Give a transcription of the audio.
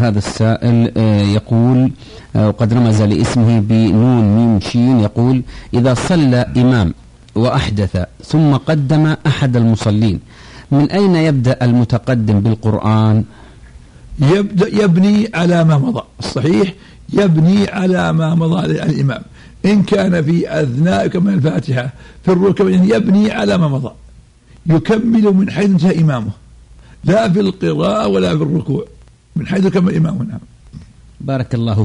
هذا السائل يقول وقد رمز لاسمه بنون ميم شين، يقول: إذا صلى إمام وأحدث ثم قدم أحد المصلين، من أين يبدأ المتقدم بالقرآن؟ يبني على ما مضى. الصحيح يبني على ما مضى الإمام، إن كان في أثناء كما الفاتحة في الركوع يبني على ما مضى، يكمل من حيث انتهى إمامه، لا في القراءة ولا في الركوع، من حيث كمل إمامه. بارك الله